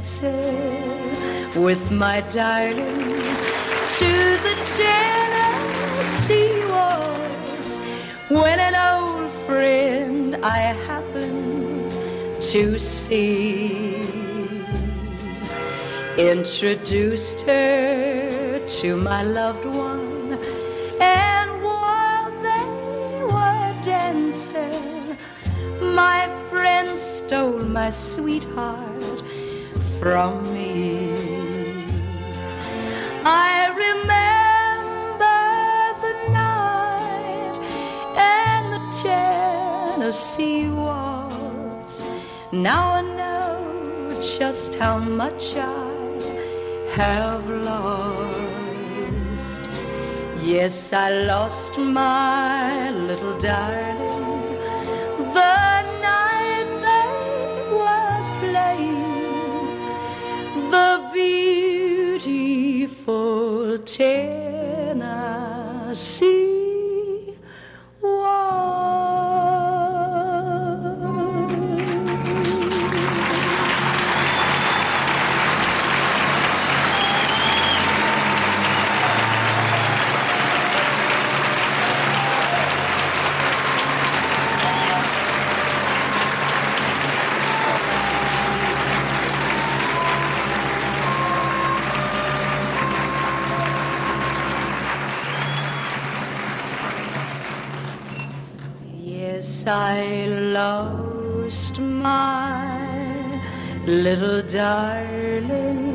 dancing with my darling to the Tennessee waltz, when an old friend I happened to see introduced her to my loved one, and while they were dancing, my friend stole my sweetheart from me. I remember the night and the Tennessee waltz. Now I know just how much I have lost. Yes, I lost my little darling the night they were playing the beautiful Tennessee waltz. I lost my little darling